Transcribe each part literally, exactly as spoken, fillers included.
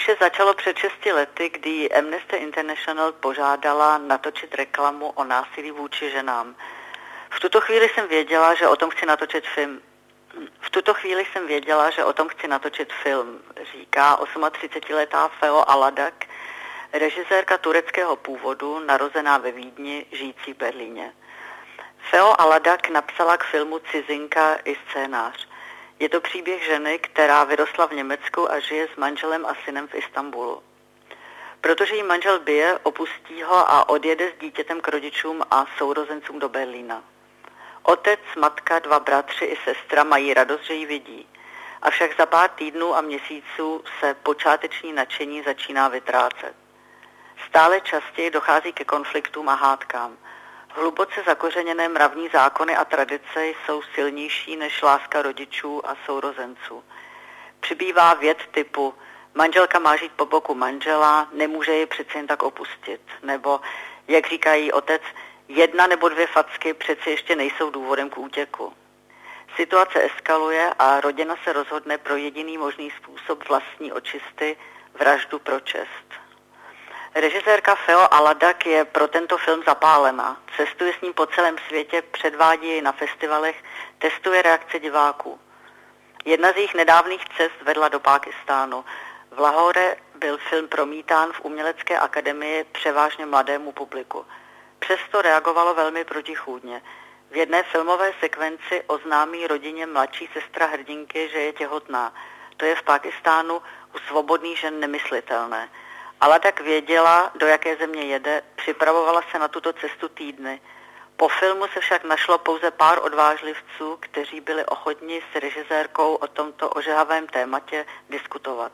vše začalo před šesti lety, kdy Amnesty International požádala natočit reklamu o násilí vůči ženám. V tuto chvíli jsem věděla, že o tom chci natočit film. V tuto chvíli jsem věděla, že o tom chci natočit film, říká třicetiosmiletá Feo Aladak, režisérka tureckého původu, narozená ve Vídni, žijící v Berlíně. Feo Aladak napsala k filmu Cizinka i scénář. Je to příběh ženy, která vyrostla v Německu a žije s manželem a synem v Istanbulu. Protože jí manžel bije, opustí ho a odjede s dítětem k rodičům a sourozencům do Berlína. Otec, matka, dva bratři i sestra mají radost, že ji vidí. Avšak za pár týdnů a měsíců se počáteční nadšení začíná vytrácet. Stále častěji dochází ke konfliktům a hádkám. Hluboce zakořeněné mravní zákony a tradice jsou silnější než láska rodičů a sourozenců. Přibývá vět typu manželka má žít po boku manžela, nemůže ji přece jen tak opustit. Nebo, jak říká jí otec, jedna nebo dvě facky přece ještě nejsou důvodem k útěku. Situace eskaluje a rodina se rozhodne pro jediný možný způsob vlastní očisty, vraždu pro čest. Režisérka Feo Aladak je pro tento film zapálená. Cestuje s ním po celém světě, předvádí jej na festivalech, testuje reakce diváků. Jedna z jejich nedávných cest vedla do Pákistánu. V Lahore byl film promítán v umělecké akademii převážně mladému publiku. Přesto reagovalo velmi protichůdně. V jedné filmové sekvenci oznámí rodině mladší sestra hrdinky, že je těhotná. To je v Pákistánu u svobodných žen nemyslitelné. Ale tak věděla, do jaké země jede, připravovala se na tuto cestu týdny. Po filmu se však našlo pouze pár odvážlivců, kteří byli ochotni s režisérkou o tomto ožehavém tématě diskutovat.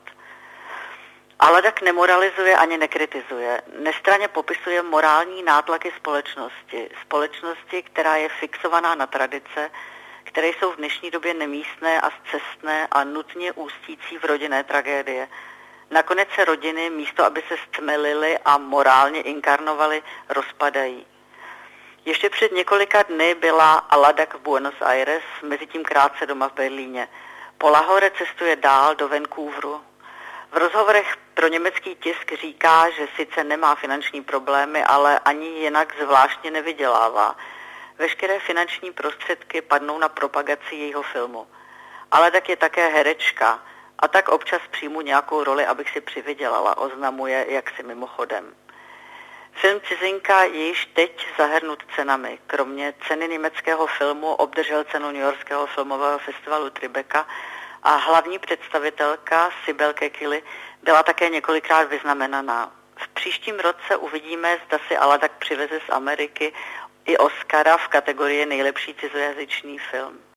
Aladak nemoralizuje ani nekritizuje. Nestranně popisuje morální nátlaky společnosti. Společnosti, která je fixovaná na tradice, které jsou v dnešní době nemístné a scestné a nutně ústící v rodinné tragédie. Nakonec se rodiny, místo aby se stmelily a morálně inkarnovaly, rozpadají. Ještě před několika dny byla Aladak v Buenos Aires, mezitím krátce doma v Berlíně. Po Lahore cestuje dál do Vancouveru. V rozhovorech pro německý tisk říká, že sice nemá finanční problémy, ale ani jinak zvláštně nevydělává. Veškeré finanční prostředky padnou na propagaci jejího filmu. Aladak je také herečka a tak občas přijmu nějakou roli, abych si přivydělala, oznamuje jaksi mimochodem. Film Cizinka je již teď zahrnut cenami. Kromě ceny německého filmu obdržel cenu New Yorkského filmového festivalu Tribeca a hlavní představitelka Sibel Kekili byla také několikrát vyznamenaná. V příštím roce uvidíme, zda si Aladak přiveze z Ameriky i Oscara v kategorii nejlepší cizojazyčný film.